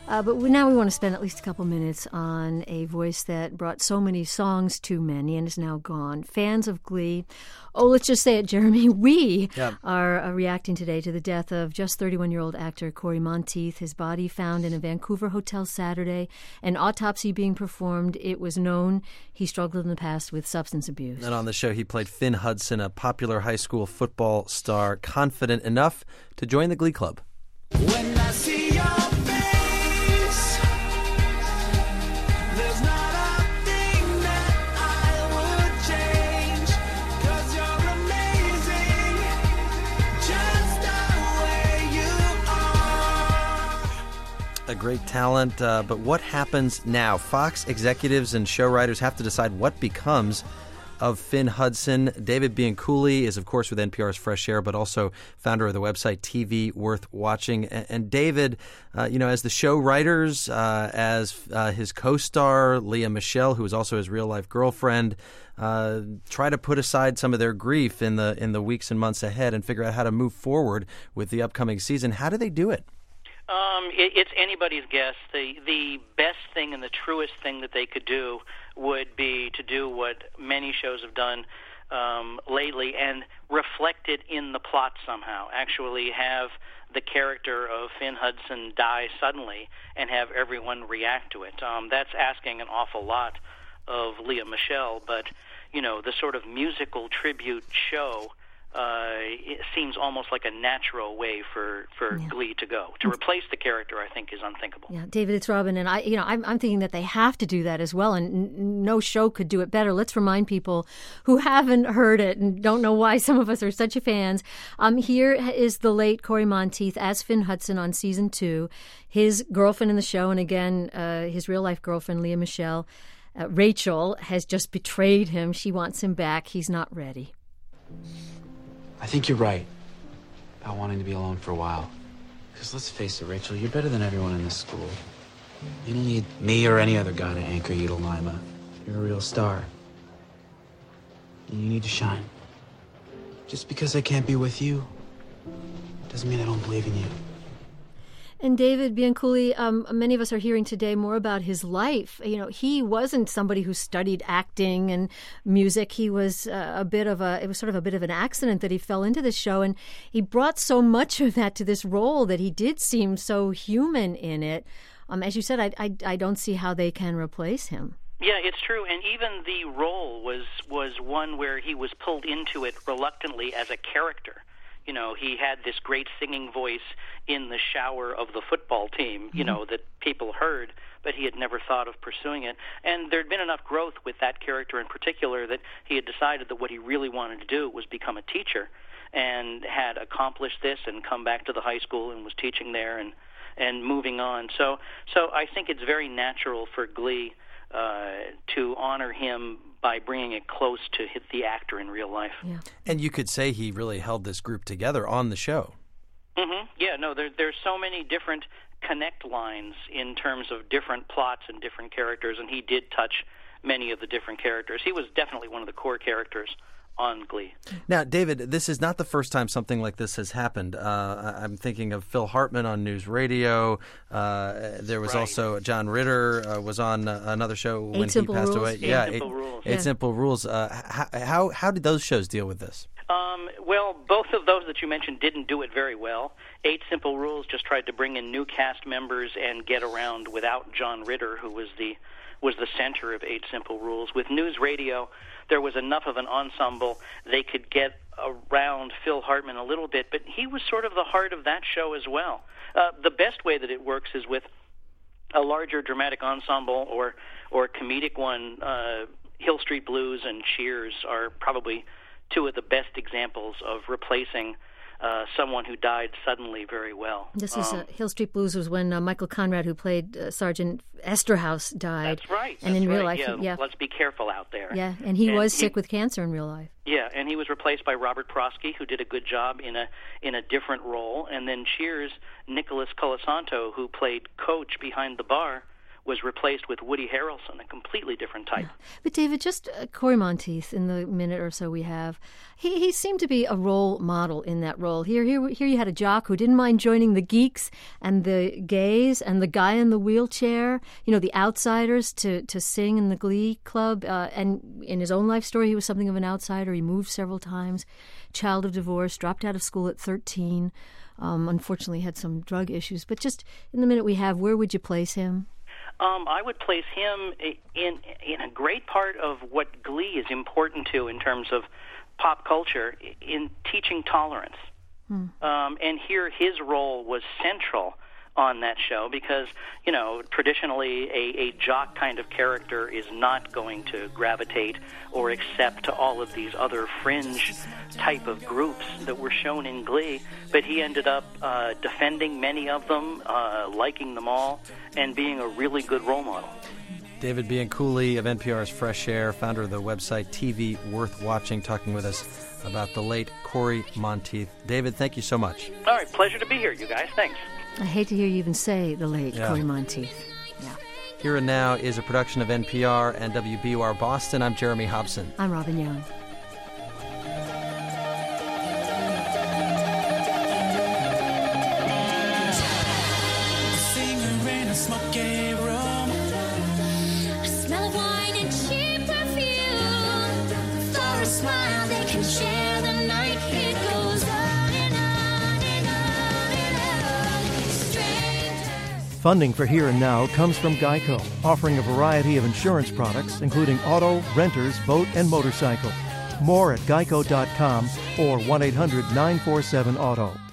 Now we want to spend at least a couple minutes on a voice that brought so many songs to many and is now gone. Fans of Glee, let's just say it, Jeremy, we are reacting today to the death of just 31-year-old actor Cory Monteith. His body found in a Vancouver hotel Saturday, an autopsy being performed. It was known he struggled in the past with substance abuse. And on the show, he played Finn Hudson, a popular high school football star, confident enough to join the Glee Club. When I see your face, there's not a thing that I would change, 'cause you're amazing, just the way you are. A great talent, but what happens now? Fox executives and show writers have to decide what becomes of Finn Hudson. David Bianculli is, of course, with NPR's Fresh Air, but also founder of the website TV Worth Watching. And David, as the show writers, as his co-star, Lea Michele, who is also his real-life girlfriend, try to put aside some of their grief in the weeks and months ahead and figure out how to move forward with the upcoming season. How do they do it? It's anybody's guess. The best thing and the truest thing that they could do would be to do what many shows have done lately and reflect it in the plot somehow. Actually have the character of Finn Hudson die suddenly and have everyone react to it. That's asking an awful lot of Lea Michele, but, the sort of musical tribute show it seems almost like a natural way for Glee to go. To replace the character, I think, is unthinkable. Yeah, David, it's Robin, and I'm thinking that they have to do that as well, and no show could do it better. Let's remind people who haven't heard it and don't know why some of us are such fans. Here is the late Cory Monteith as Finn Hudson on season 2. His girlfriend in the show, and again, his real-life girlfriend, Lea Michele, Rachel, has just betrayed him. She wants him back. He's not ready. I think you're right about wanting to be alone for a while. Because let's face it, Rachel, you're better than everyone in this school. You don't need me or any other guy to anchor you to Lima. You're a real star. And you need to shine. Just because I can't be with you doesn't mean I don't believe in you. And David Bianculli, many of us are hearing today more about his life. He wasn't somebody who studied acting and music. He was it was sort of a bit of an accident that he fell into this show, and he brought so much of that to this role that he did seem so human in it. As you said, I don't see how they can replace him. Yeah, it's true, and even the role was one where he was pulled into it reluctantly as a character. He had this great singing voice in the shower of the football team, that people heard, but he had never thought of pursuing it. And there had been enough growth with that character in particular that he had decided that what he really wanted to do was become a teacher, and had accomplished this and come back to the high school and was teaching there and moving on. So I think it's very natural for Glee to honor him by bringing it close to hit the actor in real life. Yeah. And you could say he really held this group together on the show. Mm-hmm. Yeah, no, there's so many different connect lines in terms of different plots and different characters, and he did touch many of the different characters. He was definitely one of the core characters on Glee. Now, David, this is not the first time something like this has happened. I'm thinking of Phil Hartman on News Radio. There was also John Ritter was on another show when he passed away. Eight Simple Rules. Eight Simple Rules. How did those shows deal with this? Well, both of those that you mentioned didn't do it very well. Eight Simple Rules just tried to bring in new cast members and get around without John Ritter, who was the center of Eight Simple Rules. With News Radio, there was enough of an ensemble they could get around Phil Hartman a little bit, but he was sort of the heart of that show as well. The best way that it works is with a larger dramatic ensemble or comedic one. Hill Street Blues and Cheers are probably two of the best examples of replacing someone who died suddenly very well. This is Hill Street Blues was when Michael Conrad, who played Sergeant Esterhaus, died. That's right. And in real life, let's be careful out there. Yeah, and he was sick with cancer in real life. Yeah, and he was replaced by Robert Prosky, who did a good job in a different role. And then Cheers, Nicholas Colasanto, who played Coach behind the bar, was replaced with Woody Harrelson, a completely different type. But David, just Corey Monteith, in the minute or so we have, he seemed to be a role model in that role. Here you had a jock who didn't mind joining the geeks and the gays and the guy in the wheelchair, the outsiders, to sing in the Glee Club. And in his own life story, he was something of an outsider. He moved several times, child of divorce, dropped out of school at 13. Unfortunately, had some drug issues. But just in the minute we have, where would you place him? I would place him in a great part of what Glee is important to in terms of pop culture, in teaching tolerance. And here his role was central on that show because, traditionally a jock kind of character is not going to gravitate or accept to all of these other fringe type of groups that were shown in Glee, but he ended up defending many of them, liking them all, and being a really good role model. David Bianculli of NPR's Fresh Air, founder of the website TV Worth Watching, talking with us about the late Corey Monteith. David, thank you so much. All right, pleasure to be here, you guys. Thanks. I hate to hear you even say the late Corey Monteith. Yeah. Here and Now is a production of NPR and WBUR Boston. I'm Jeremy Hobson. I'm Robin Young. Singer in a smoky room. A smell of wine and cheap perfume. For a smile they can share the night. It goes on and on and on and on. Strangers. Funding for Here and Now comes from GEICO, offering a variety of insurance products, including auto, renters, boat, and motorcycle. More at geico.com or 1-800-947-AUTO.